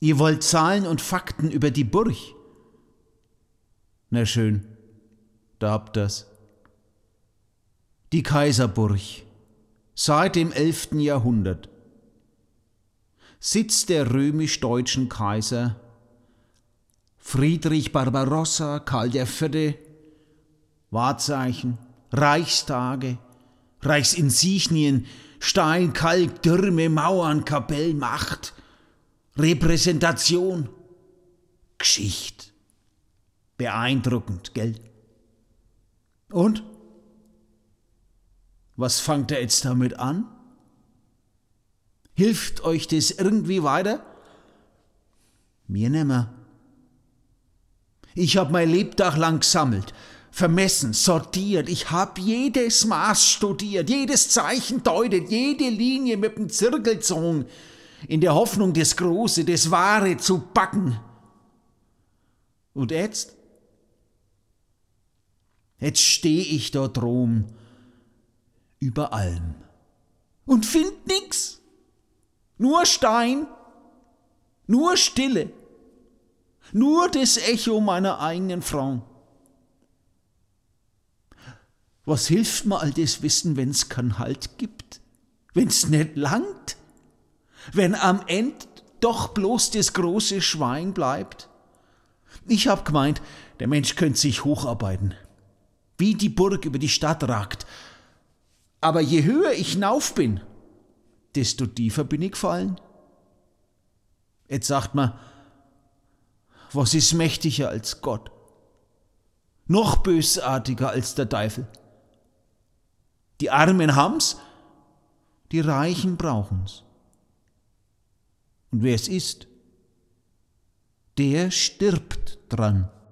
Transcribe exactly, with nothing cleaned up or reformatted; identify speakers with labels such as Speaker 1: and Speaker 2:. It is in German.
Speaker 1: Ihr wollt Zahlen und Fakten über die Burg? Na schön, da habt ihr's. Die Kaiserburg, seit dem elften Jahrhundert. Sitz der römisch-deutschen Kaiser Friedrich Barbarossa, Karl der Vierte, Wahrzeichen, Reichstage, Reichsinsignien, Stein, Kalk, Türme, Mauern, Kapellen, Macht, Repräsentation, Geschichte. Beeindruckend, gell? Und? Was fangt ihr jetzt damit an? Hilft euch das irgendwie weiter? Mir nimmer. Ich hab mein Lebtag lang gesammelt, vermessen, sortiert. Ich hab jedes Maß studiert, jedes Zeichen deutet, jede Linie mit dem Zirkel gezogen, in der Hoffnung, das Große, das Wahre zu backen. Und jetzt? Jetzt steh ich dort rum, über allem, und find nix. Nur Stein, nur Stille, nur das Echo meiner eigenen Frau. Was hilft mir all das Wissen, wenn's keinen Halt gibt, wenn's nicht langt, wenn am End doch bloß das große Schwein bleibt? Ich hab gemeint, der Mensch könnte sich hocharbeiten, wie die Burg über die Stadt ragt. Aber je höher ich hinauf bin, desto tiefer bin ich gefallen. Jetzt sagt man, was ist mächtiger als Gott? Noch bösartiger als der Teufel. Die Armen haben's, die Reichen brauchen's. Und wer es ist, der stirbt dran.